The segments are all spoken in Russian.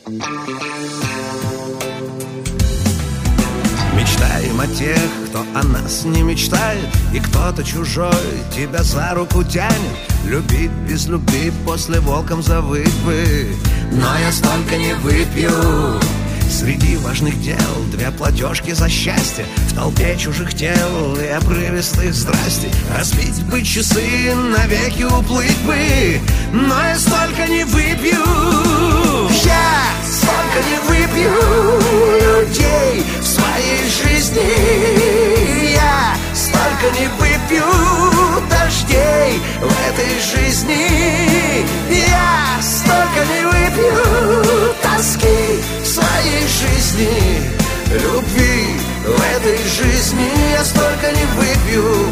Мечтаем о тех, кто о нас не мечтает, и кто-то чужой тебя за руку тянет. Любить без любви после волком завыть бы, но я столько не выпью. Среди важных дел 2 платежки за счастье, в толпе чужих тел и обрывистых здрасте. Разбить бы часы, навеки уплыть бы, но я столько не выпью. Я столько не выпью людей в своей жизни. Я столько не выпью дождей в этой жизни. Я столько не выпью тоски в своей жизни. Любви в этой жизни я столько не выпью.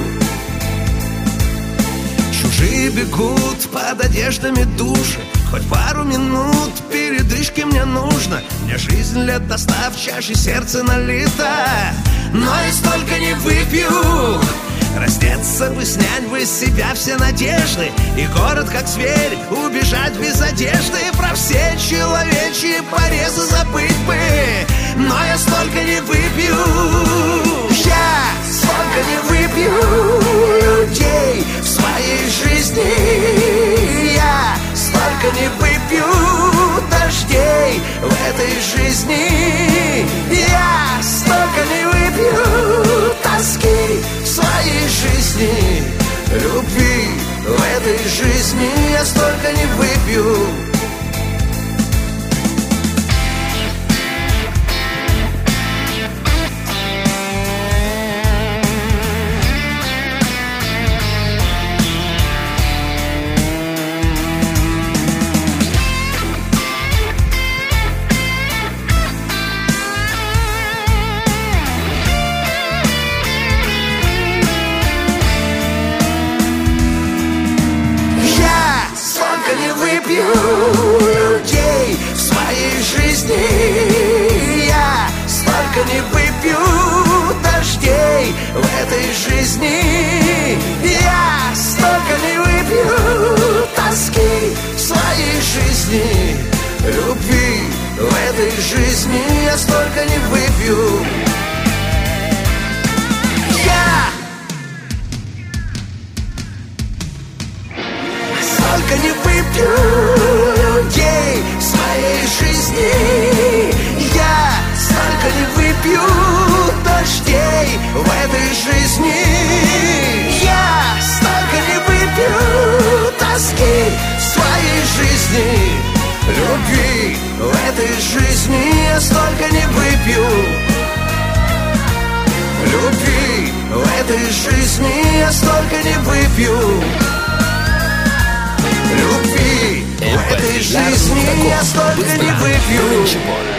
Чужие бегут под одеждами души, хоть пару минут передышки мне нужно. Мне жизнь лет достав, чаще сердце налито, но я столько не выпью. Раздеться бы, снять бы с себя все надежды, и город как зверь убежать без одежды. Про все человечьи порезы забыть бы, но я столько не выпью. Я столько не выпью людей в своей жизни. Я столько не выпью дождей в этой жизни. Я столько не выпью тоски в своей жизни. Любви в этой жизни я столько не выпью. Людей в своей жизни. Я столько не выпью дождей в этой жизни. Я столько не выпью тоски в своей жизни. Любви в этой жизни я столько не выпью. Столько не выпью людей в своей жизни. Я столько не выпью дождей в этой жизни. Я столько не выпью тоски в своей жизни. Любви в этой жизни я столько не выпью. Любви в этой жизни я столько не выпью. Любви в этой жизни я столько не выпью.